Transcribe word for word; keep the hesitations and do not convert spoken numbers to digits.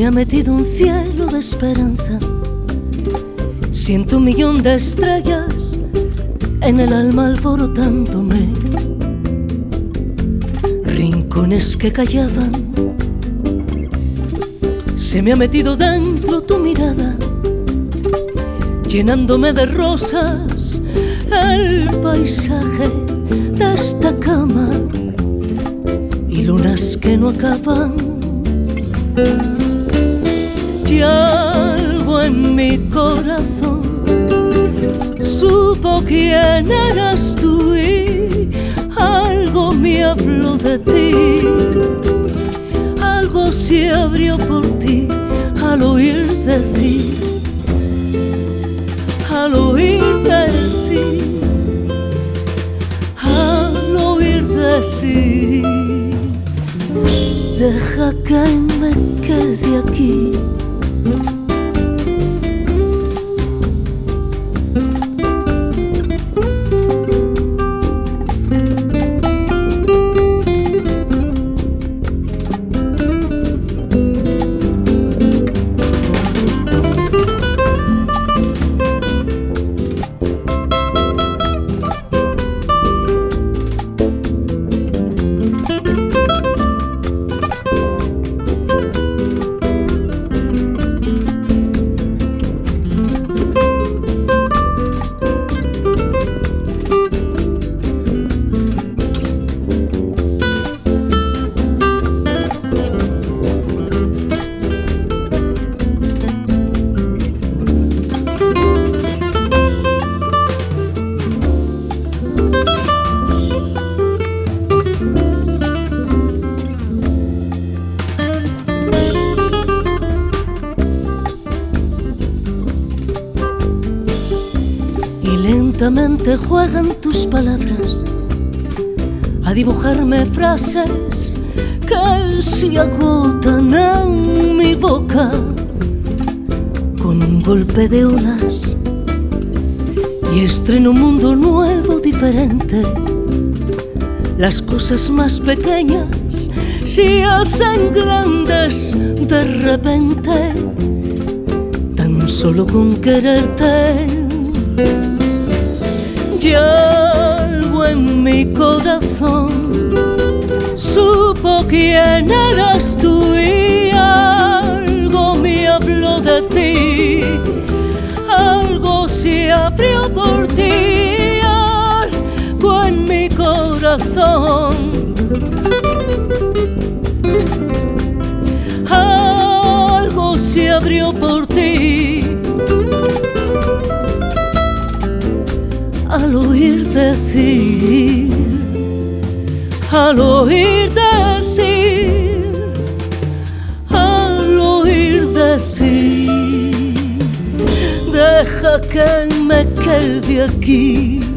me ha metido un cielo de esperanza. Siento un millón de estrellas en el alma alborotándome. Rincones que callaban, se me ha metido dentro tu mirada, llenándome de rosas el paisaje de esta cama y lunas que no acaban. Y algo en mi corazón supo quién eras tú y algo me habló de ti. Algo se abrió por ti al oír decir, al oír decir, al oír decir, deja que me quede aquí. Lentamente juegan tus palabras a dibujarme frases que se agotan en mi boca con un golpe de olas, y estreno un mundo nuevo, diferente. Las cosas más pequeñas se hacen grandes de repente, tan solo con quererte. Y algo en mi corazón supo quién eras tú y algo me habló de ti. Algo se abrió por ti, algo en mi corazón. Algo se abrió por ti. Al oír decir, al oír decir, al oír decir, deja que me quede aquí.